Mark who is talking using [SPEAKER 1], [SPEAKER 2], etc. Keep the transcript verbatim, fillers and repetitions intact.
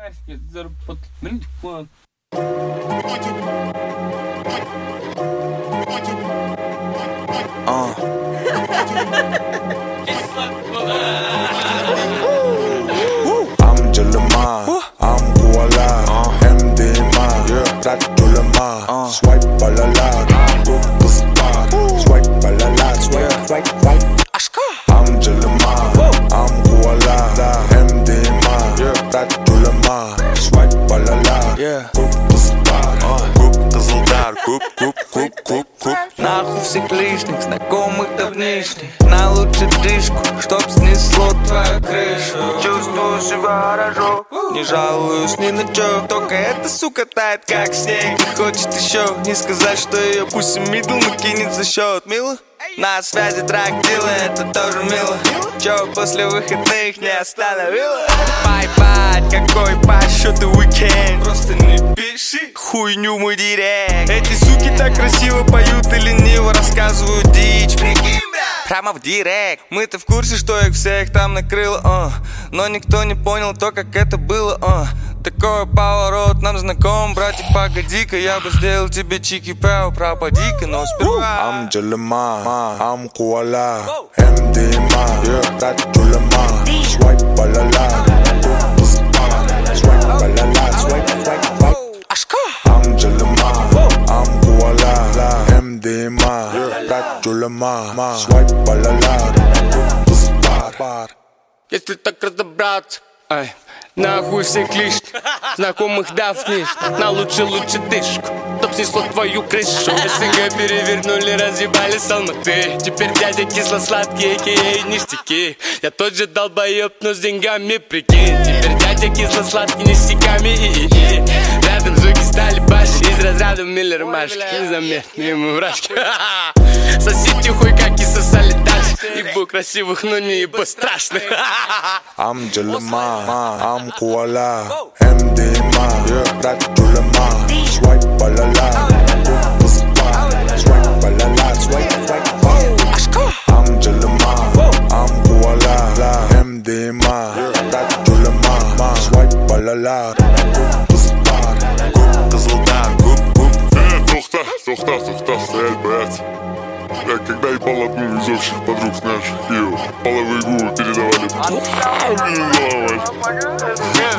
[SPEAKER 1] Арський заработал. Блин, план.
[SPEAKER 2] Uh. I'm Jalama, I'm Kuala, uh. M D M A, yeah. Rat Julama, uh. Swipe balala, go kızba, swipe balala, swipe, yeah. Swipe, swipe. Aşka. I'm Jalama, I'm Kuala, M D M A, yeah. Rat Julama, swipe balala, yeah. Go kızba, go kızıldar, куп, куп, куп, куп, куп.
[SPEAKER 3] Нахуй всех лишних, знакомых давнишних. На лучше дышку, чтоб снесло твою крышу. Чувствую себя хорошо, не жалуюсь ни на чё. Только эта сука тает как снег и хочет еще. Не сказать, что ее пусть мидл, но кинет за счет. Мило? На связи трак дела, это тоже мило. Чё после выходных не остановило? Пай-пать, какой по счету уикенд. Просто не пиши хуйню мой директ. Эти суки так красиво поют и лениво рассказывают дичь. Прикинь, бля, прямо в директ. Мы-то в курсе, что их всех там накрыло, uh. Но никто не понял то, как это было, uh. Такой поворот нам знаком, братик, погоди-ка. Я бы сделал тебе чики-пау, пропади-ка, но сперва.
[SPEAKER 2] I'm Jalama, I'm Kuala, M D M A, yeah. Rat Julama, swipe balala, go kızba, swipe balala, swipe, swipe, swipe.
[SPEAKER 3] Aşka.
[SPEAKER 2] I'm Jalama, I'm Kuala, M D M A, yeah. Rat Julama, swipe балала, go kızba.
[SPEAKER 1] Если так разобраться, ай, нахуй всех лишних, знакомых давнишних. На лучше-лучше дышку, чтоб снесло твою крышу. СНГ перевернули, разъебали с Алматы. Теперь дядя кисло-сладкий, а.к.а. ништяки. Я тот же долбоеб, но с деньгами, прикинь. Теперь дядя кисло-сладкий, ништяками. И-и-и. Рядом звуки стали башни из разряда Миллер Машки. Незаметные мы вражки. Сосите хуй, как и сосали дальше. Ебу красивых, но не ебу страшных.
[SPEAKER 2] I'm Jalama, I'm Kuala, M D M A, yeah. Rat Julama, swipe balala, go kızba, swipe balala, swipe, swipe, swipe. I'm Jalama, I'm Kuala, M D M A, yeah. Rat Julama, swipe balala, go kızba, go kızıldar, куп, куп.
[SPEAKER 4] Э, тухта, тухта, тухта, стоять, блядь. Я когда ебал одну из общих подруг, знаешь, ее половые губы передавали. А, блин, головой.